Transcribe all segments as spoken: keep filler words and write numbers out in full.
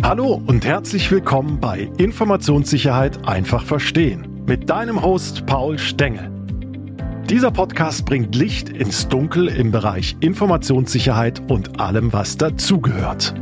Hallo und herzlich willkommen bei Informationssicherheit einfach verstehen mit deinem Host Paul Stengel. Dieser Podcast bringt Licht ins Dunkel im Bereich Informationssicherheit und allem, was dazugehört.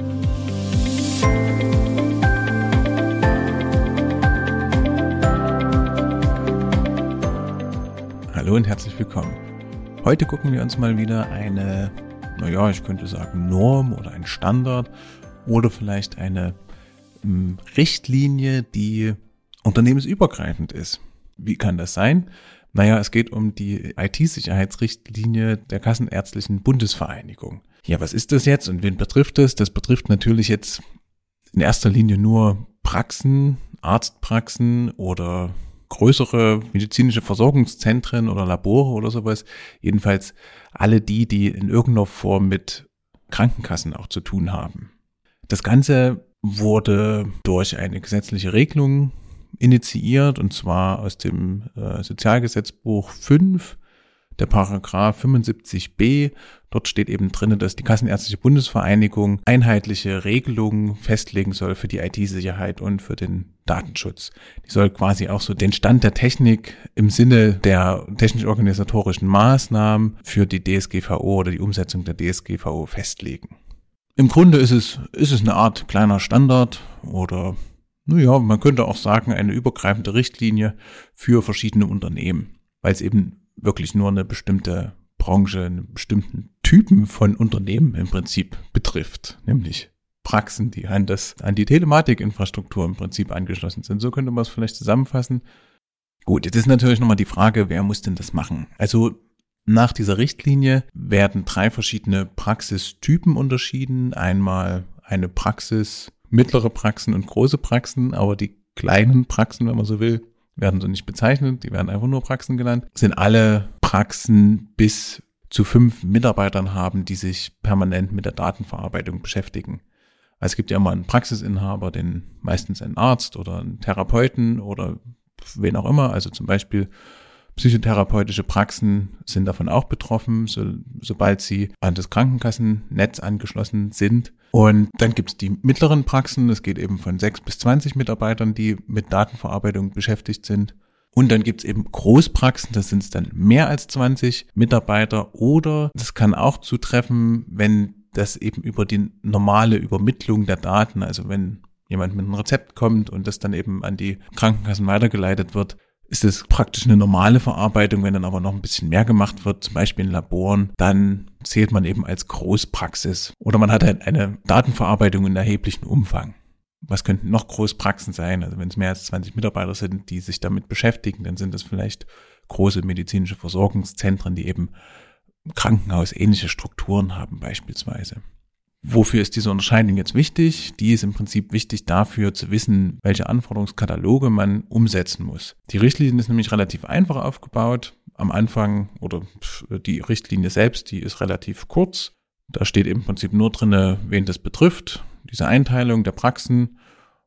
Hallo und herzlich willkommen. Heute gucken wir uns mal wieder eine, naja, ich könnte sagen Norm oder ein Standard oder vielleicht eine ähm, Richtlinie, die unternehmensübergreifend ist. Wie kann das sein? Naja, es geht um die I T-Sicherheitsrichtlinie der Kassenärztlichen Bundesvereinigung. Ja, was ist das jetzt und wen betrifft das? Das betrifft natürlich jetzt in erster Linie nur Praxen, Arztpraxen oder größere medizinische Versorgungszentren oder Labore oder sowas. Jedenfalls alle die, die in irgendeiner Form mit Krankenkassen auch zu tun haben. Das Ganze wurde durch eine gesetzliche Regelung initiiert, und zwar aus dem äh, Sozialgesetzbuch fünf, der Paragraph fünfundsiebzig b. Dort steht eben drin, dass die Kassenärztliche Bundesvereinigung einheitliche Regelungen festlegen soll für die I T-Sicherheit und für den Datenschutz. Die soll quasi auch so den Stand der Technik im Sinne der technisch-organisatorischen Maßnahmen für die D S G V O oder die Umsetzung der D S G V O festlegen. Im Grunde ist es, ist es eine Art kleiner Standard oder, naja, man könnte auch sagen, eine übergreifende Richtlinie für verschiedene Unternehmen, weil es eben wirklich nur eine bestimmte Branche, einen bestimmten Typen von Unternehmen im Prinzip betrifft, nämlich Praxen, die an das, an die Telematikinfrastruktur im Prinzip angeschlossen sind. So könnte man es vielleicht zusammenfassen. Gut, jetzt ist natürlich nochmal die Frage, wer muss denn das machen? Also nach dieser Richtlinie werden drei verschiedene Praxistypen unterschieden. Einmal eine Praxis, mittlere Praxen und große Praxen, aber die kleinen Praxen, wenn man so will, werden so nicht bezeichnet, die werden einfach nur Praxen genannt, sind alle Praxen bis zu fünf Mitarbeitern haben, die sich permanent mit der Datenverarbeitung beschäftigen. Also es gibt ja immer einen Praxisinhaber, den meistens einen Arzt oder einen Therapeuten oder wen auch immer, also zum Beispiel psychotherapeutische Praxen sind davon auch betroffen, so, sobald sie an das Krankenkassennetz angeschlossen sind. Und dann gibt es die mittleren Praxen, das geht eben von sechs bis zwanzig Mitarbeitern, die mit Datenverarbeitung beschäftigt sind. Und dann gibt es eben Großpraxen, das sind dann mehr als zwanzig Mitarbeiter. Oder das kann auch zutreffen, wenn das eben über die normale Übermittlung der Daten, also wenn jemand mit einem Rezept kommt und das dann eben an die Krankenkassen weitergeleitet wird, ist es praktisch eine normale Verarbeitung. Wenn dann aber noch ein bisschen mehr gemacht wird, zum Beispiel in Laboren, dann zählt man eben als Großpraxis. Oder man hat halt eine Datenverarbeitung in erheblichem Umfang. Was könnten noch Großpraxen sein? Also wenn es mehr als zwanzig Mitarbeiter sind, die sich damit beschäftigen, dann sind das vielleicht große medizinische Versorgungszentren, die eben krankenhausähnliche Strukturen haben beispielsweise. Wofür ist diese Unterscheidung jetzt wichtig? Die ist im Prinzip wichtig dafür zu wissen, welche Anforderungskataloge man umsetzen muss. Die Richtlinie ist nämlich relativ einfach aufgebaut. Am Anfang, oder die Richtlinie selbst, die ist relativ kurz. Da steht im Prinzip nur drin, wen das betrifft, diese Einteilung der Praxen,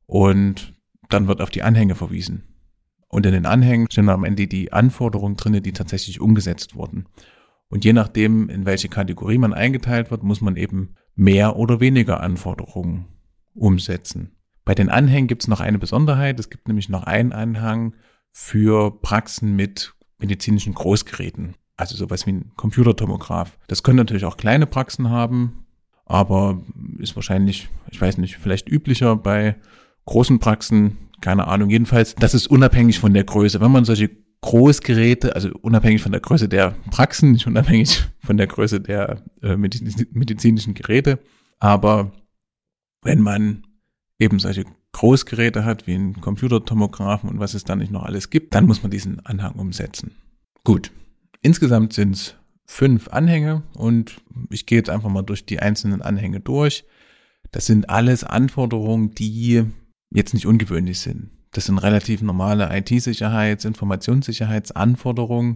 und dann wird auf die Anhänge verwiesen. Und in den Anhängen stehen am Ende die Anforderungen drin, die tatsächlich umgesetzt wurden. Und je nachdem, in welche Kategorie man eingeteilt wird, muss man eben mehr oder weniger Anforderungen umsetzen. Bei den Anhängen gibt es noch eine Besonderheit. Es gibt nämlich noch einen Anhang für Praxen mit medizinischen Großgeräten. Also sowas wie ein Computertomograph. Das können natürlich auch kleine Praxen haben, aber ist wahrscheinlich, ich weiß nicht, vielleicht üblicher bei großen Praxen. Keine Ahnung. Jedenfalls, das ist unabhängig von der Größe. Wenn man solche Großgeräte, also unabhängig von der Größe der Praxen, nicht unabhängig von der Größe der äh, medizinischen Geräte, aber wenn man eben solche Großgeräte hat, wie einen Computertomographen und was es dann nicht noch alles gibt, dann muss man diesen Anhang umsetzen. Gut, insgesamt sind es fünf Anhänge und ich gehe jetzt einfach mal durch die einzelnen Anhänge durch. Das sind alles Anforderungen, die jetzt nicht ungewöhnlich sind. Das sind relativ normale I T-Sicherheits-, Informationssicherheitsanforderungen,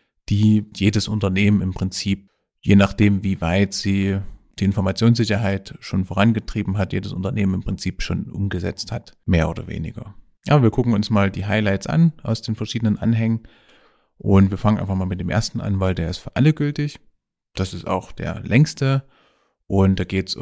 die jedes Unternehmen im Prinzip, je nachdem wie weit sie die Informationssicherheit schon vorangetrieben hat, jedes Unternehmen im Prinzip schon umgesetzt hat, mehr oder weniger. Ja, wir gucken uns mal die Highlights an aus den verschiedenen Anhängen und wir fangen einfach mal mit dem ersten an, weil der ist für alle gültig. Das ist auch der längste und da geht es um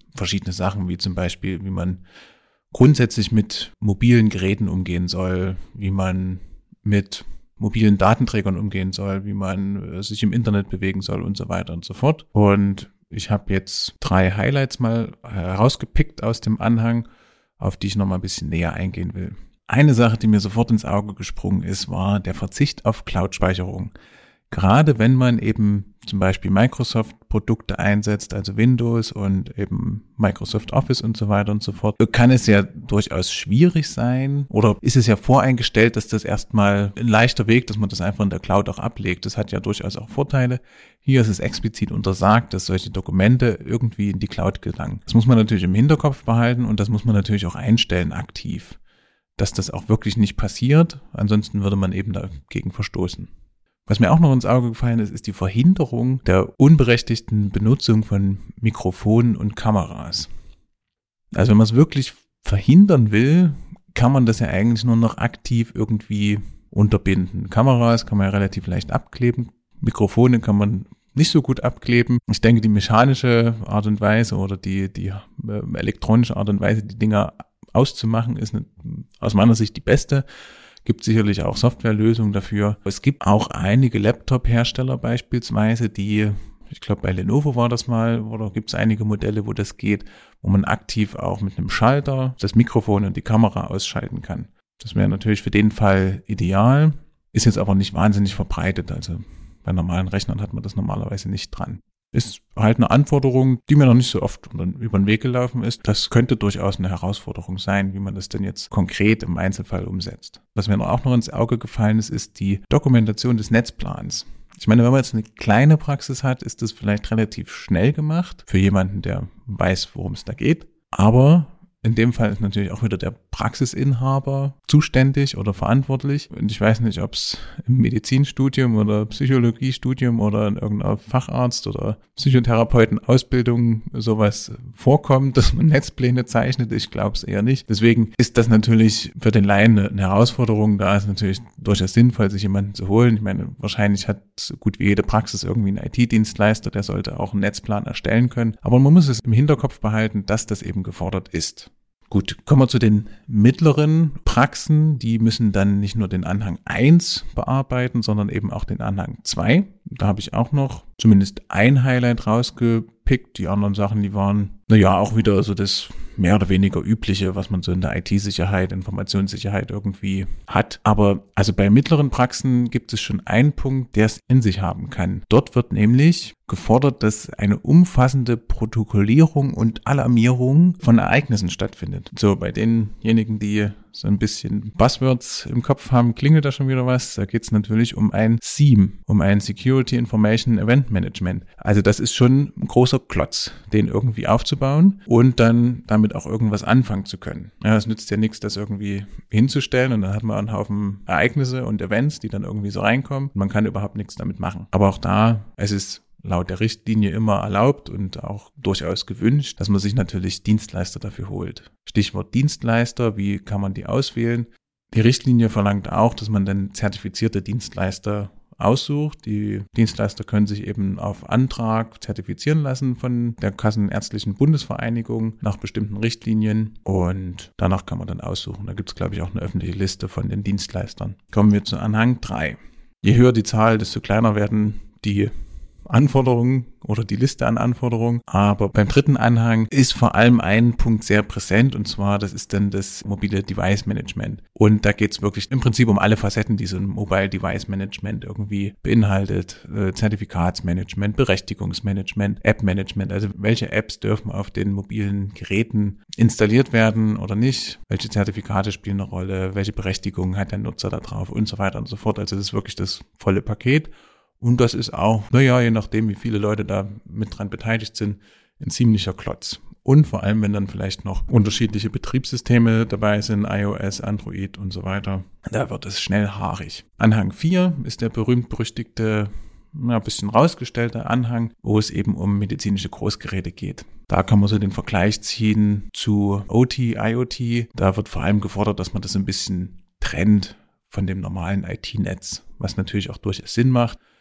verschiedene Sachen, wie zum Beispiel, wie man grundsätzlich mit mobilen Geräten umgehen soll, wie man mit mobilen Datenträgern umgehen soll, wie man äh, sich im Internet bewegen soll und so weiter und so fort. Und ich habe jetzt drei Highlights mal herausgepickt aus dem Anhang, auf die ich noch mal ein bisschen näher eingehen will. Eine Sache, die mir sofort ins Auge gesprungen ist, war der Verzicht auf Cloud-Speicherung. Gerade wenn man eben zum Beispiel Microsoft-Produkte einsetzt, also Windows und eben Microsoft Office und so weiter und so fort, kann es ja durchaus schwierig sein oder ist es ja voreingestellt, dass das erstmal ein leichter Weg, dass man das einfach in der Cloud auch ablegt. Das hat ja durchaus auch Vorteile. Hier ist es explizit untersagt, dass solche Dokumente irgendwie in die Cloud gelangen. Das muss man natürlich im Hinterkopf behalten und das muss man natürlich auch einstellen aktiv, dass das auch wirklich nicht passiert. Ansonsten würde man eben dagegen verstoßen. Was mir auch noch ins Auge gefallen ist, ist die Verhinderung der unberechtigten Benutzung von Mikrofonen und Kameras. Also wenn man es wirklich verhindern will, kann man das ja eigentlich nur noch aktiv irgendwie unterbinden. Kameras kann man ja relativ leicht abkleben, Mikrofone kann man nicht so gut abkleben. Ich denke, die mechanische Art und Weise oder die, die äh, elektronische Art und Weise, die Dinger auszumachen, ist eine, aus meiner Sicht die beste. Gibt sicherlich auch Softwarelösungen dafür. Es gibt auch einige Laptop-Hersteller beispielsweise, die, ich glaube bei Lenovo war das mal, oder gibt es einige Modelle, wo das geht, wo man aktiv auch mit einem Schalter das Mikrofon und die Kamera ausschalten kann. Das wäre natürlich für den Fall ideal, ist jetzt aber nicht wahnsinnig verbreitet. Also bei normalen Rechnern hat man das normalerweise nicht dran. Ist halt eine Anforderung, die mir noch nicht so oft über den Weg gelaufen ist. Das könnte durchaus eine Herausforderung sein, wie man das denn jetzt konkret im Einzelfall umsetzt. Was mir auch noch ins Auge gefallen ist, ist die Dokumentation des Netzplans. Ich meine, wenn man jetzt eine kleine Praxis hat, ist das vielleicht relativ schnell gemacht für jemanden, der weiß, worum es da geht. Aber in dem Fall ist natürlich auch wieder der Praxisinhaber zuständig oder verantwortlich. Und ich weiß nicht, ob es im Medizinstudium oder Psychologiestudium oder in irgendeiner Facharzt- oder Psychotherapeutenausbildung sowas vorkommt, dass man Netzpläne zeichnet. Ich glaube es eher nicht. Deswegen ist das natürlich für den Laien eine Herausforderung. Da ist natürlich durchaus sinnvoll, sich jemanden zu holen. Ich meine, wahrscheinlich hat so gut wie jede Praxis irgendwie einen I T-Dienstleister, der sollte auch einen Netzplan erstellen können. Aber man muss es im Hinterkopf behalten, dass das eben gefordert ist. Gut, kommen wir zu den mittleren Praxen. Die müssen dann nicht nur den Anhang eins bearbeiten, sondern eben auch den Anhang zwei. Da habe ich auch noch zumindest ein Highlight rausgepickt. Die anderen Sachen, die waren, naja, auch wieder so das mehr oder weniger übliche, was man so in der I T-Sicherheit, Informationssicherheit irgendwie hat. Aber also bei mittleren Praxen gibt es schon einen Punkt, der es in sich haben kann. Dort wird nämlich gefordert, dass eine umfassende Protokollierung und Alarmierung von Ereignissen stattfindet. So, bei denjenigen, die so ein bisschen Buzzwords im Kopf haben, klingelt da schon wieder was. Da geht es natürlich um ein S I E M, um ein Security Information Event Management. Also das ist schon ein großer Klotz, den irgendwie aufzubauen und dann damit auch irgendwas anfangen zu können. Ja, es nützt ja nichts, das irgendwie hinzustellen und dann hat man einen Haufen Ereignisse und Events, die dann irgendwie so reinkommen. Man kann überhaupt nichts damit machen. Aber auch da, es ist laut der Richtlinie immer erlaubt und auch durchaus gewünscht, dass man sich natürlich Dienstleister dafür holt. Stichwort Dienstleister, wie kann man die auswählen? Die Richtlinie verlangt auch, dass man dann zertifizierte Dienstleister aussucht. Die Dienstleister können sich eben auf Antrag zertifizieren lassen von der Kassenärztlichen Bundesvereinigung nach bestimmten Richtlinien und danach kann man dann aussuchen. Da gibt es, glaube ich, auch eine öffentliche Liste von den Dienstleistern. Kommen wir zu Anhang drei. Je höher die Zahl, desto kleiner werden die Anforderungen oder die Liste an Anforderungen. Aber beim dritten Anhang ist vor allem ein Punkt sehr präsent und zwar, das ist dann das mobile Device Management. Und da geht es wirklich im Prinzip um alle Facetten, die so ein Mobile Device Management irgendwie beinhaltet. Äh, Zertifikatsmanagement, Berechtigungsmanagement, App-Management. Also welche Apps dürfen auf den mobilen Geräten installiert werden oder nicht? Welche Zertifikate spielen eine Rolle? Welche Berechtigungen hat der Nutzer da drauf? Und so weiter und so fort. Also das ist wirklich das volle Paket. Und das ist auch, naja, je nachdem, wie viele Leute da mit dran beteiligt sind, ein ziemlicher Klotz. Und vor allem, wenn dann vielleicht noch unterschiedliche Betriebssysteme dabei sind, iOS, Android und so weiter, da wird es schnell haarig. Anhang vier ist der berühmt-berüchtigte, ja, ein bisschen rausgestellte Anhang, wo es eben um medizinische Großgeräte geht. Da kann man so den Vergleich ziehen zu O T, IoT. Da wird vor allem gefordert, dass man das ein bisschen trennt von dem normalen I T-Netz, was natürlich auch durchaus Sinn macht.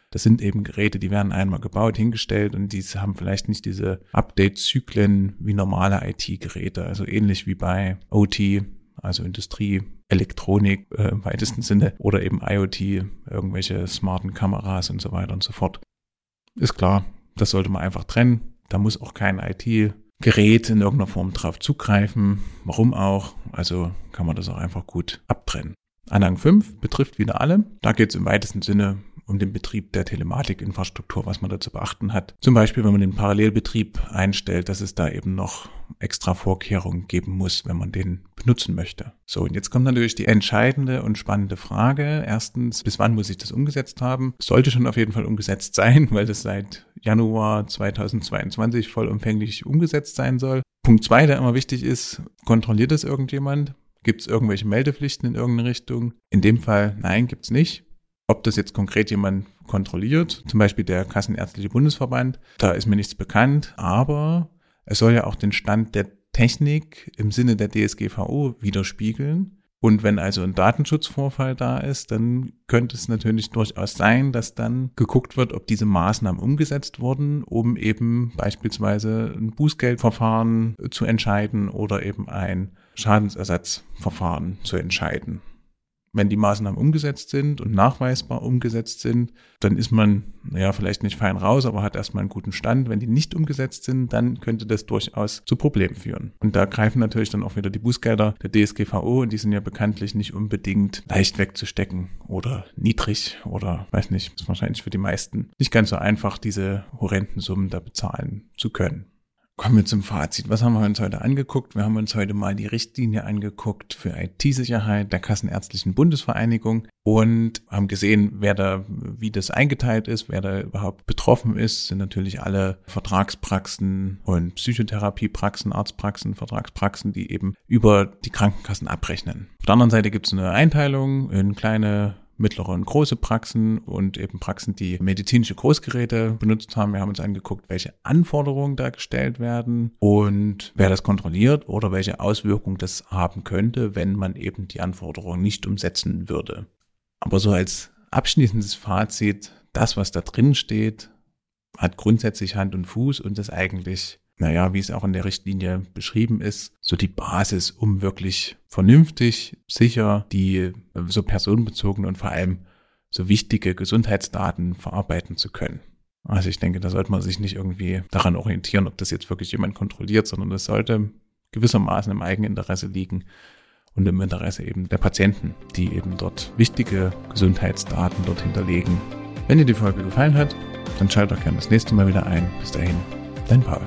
Das sind eben Geräte, die werden einmal gebaut, hingestellt und die haben vielleicht nicht diese Update-Zyklen wie normale I T-Geräte. Also ähnlich wie bei O T, also Industrie, Elektronik äh, im weitesten Sinne oder eben IoT, irgendwelche smarten Kameras und so weiter und so fort. Ist klar, das sollte man einfach trennen. Da muss auch kein I T-Gerät in irgendeiner Form drauf zugreifen. Warum auch? Also kann man das auch einfach gut abtrennen. Anhang fünf betrifft wieder alle. Da geht es im weitesten Sinne um den Betrieb der Telematikinfrastruktur, was man da zu beachten hat. Zum Beispiel, wenn man den Parallelbetrieb einstellt, dass es da eben noch extra Vorkehrungen geben muss, wenn man den benutzen möchte. So, und jetzt kommt natürlich die entscheidende und spannende Frage. Erstens, bis wann muss ich das umgesetzt haben? Sollte schon auf jeden Fall umgesetzt sein, weil das seit Januar zweitausendzweiundzwanzig vollumfänglich umgesetzt sein soll. Punkt zwei, der immer wichtig ist, kontrolliert das irgendjemand? Gibt es irgendwelche Meldepflichten in irgendeine Richtung? In dem Fall, nein, gibt es nicht. Ob das jetzt konkret jemand kontrolliert, zum Beispiel der Kassenärztliche Bundesverband, da ist mir nichts bekannt, aber es soll ja auch den Stand der Technik im Sinne der D S G V O widerspiegeln. Und wenn also ein Datenschutzvorfall da ist, dann könnte es natürlich durchaus sein, dass dann geguckt wird, ob diese Maßnahmen umgesetzt wurden, um eben beispielsweise ein Bußgeldverfahren zu entscheiden oder eben ein Schadensersatzverfahren zu entscheiden. Wenn die Maßnahmen umgesetzt sind und nachweisbar umgesetzt sind, dann ist man, naja, vielleicht nicht fein raus, aber hat erstmal einen guten Stand. Wenn die nicht umgesetzt sind, dann könnte das durchaus zu Problemen führen. Und da greifen natürlich dann auch wieder die Bußgelder der D S G V O und die sind ja bekanntlich nicht unbedingt leicht wegzustecken oder niedrig oder, weiß nicht, ist wahrscheinlich für die meisten nicht ganz so einfach, diese horrenden Summen da bezahlen zu können. Kommen wir zum Fazit. Was haben wir uns heute angeguckt? Wir haben uns heute mal die Richtlinie angeguckt für I T-Sicherheit der Kassenärztlichen Bundesvereinigung und haben gesehen, wer da, wie das eingeteilt ist, wer da überhaupt betroffen ist. Sind natürlich alle Vertragspraxen und Psychotherapiepraxen, Arztpraxen, Vertragspraxen, die eben über die Krankenkassen abrechnen. Auf der anderen Seite gibt es eine Einteilung in kleine, mittlere und große Praxen und eben Praxen, die medizinische Großgeräte benutzt haben. Wir haben uns angeguckt, welche Anforderungen da gestellt werden und wer das kontrolliert oder welche Auswirkungen das haben könnte, wenn man eben die Anforderungen nicht umsetzen würde. Aber so als abschließendes Fazit, das, was da drin steht, hat grundsätzlich Hand und Fuß und ist eigentlich, naja, wie es auch in der Richtlinie beschrieben ist, so die Basis, um wirklich vernünftig, sicher die so personenbezogene und vor allem so wichtige Gesundheitsdaten verarbeiten zu können. Also ich denke, da sollte man sich nicht irgendwie daran orientieren, ob das jetzt wirklich jemand kontrolliert, sondern das sollte gewissermaßen im Eigeninteresse liegen und im Interesse eben der Patienten, die eben dort wichtige Gesundheitsdaten dort hinterlegen. Wenn dir die Folge gefallen hat, dann schalt doch gerne das nächste Mal wieder ein. Bis dahin, dein Paul.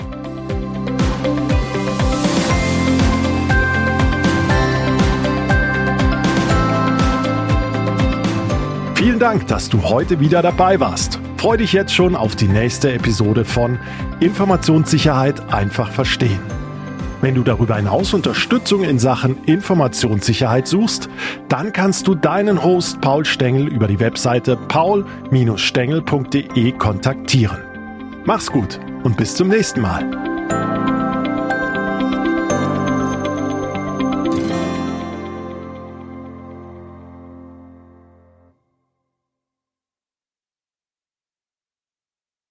Vielen Dank, dass du heute wieder dabei warst. Freu dich jetzt schon auf die nächste Episode von Informationssicherheit einfach verstehen. Wenn du darüber hinaus Unterstützung in Sachen Informationssicherheit suchst, dann kannst du deinen Host Paul Stengel über die Webseite paul Bindestrich stengel punkt de kontaktieren. Mach's gut und bis zum nächsten Mal.